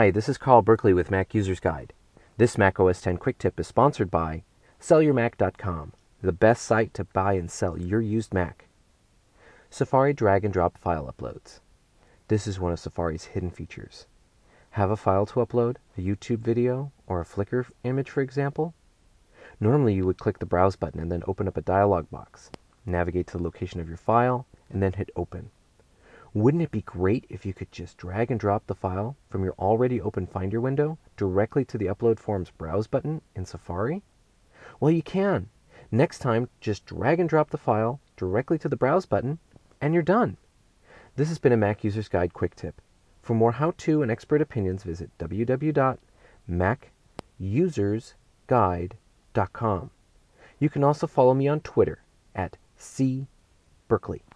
Hi, this is Carl Berkeley with Mac User's Guide. This Mac OS X Quick Tip is sponsored by SellYourMac.com, the best site to buy and sell your used Mac. Safari drag and drop file uploads. This is one of Safari's hidden features. Have a file to upload, a YouTube video, or a Flickr image, for example? Normally you would click the Browse button and then open up a dialog box, navigate to the location of your file, and then hit Open. Wouldn't it be great if you could just drag and drop the file from your already open Finder window directly to the Upload Forms Browse button in Safari? Well, you can. Next time, just drag and drop the file directly to the Browse button, and you're done. This has been a Mac User's Guide Quick Tip. For more how-to and expert opinions, visit www.macusersguide.com. You can also follow me on Twitter at @cberkeley.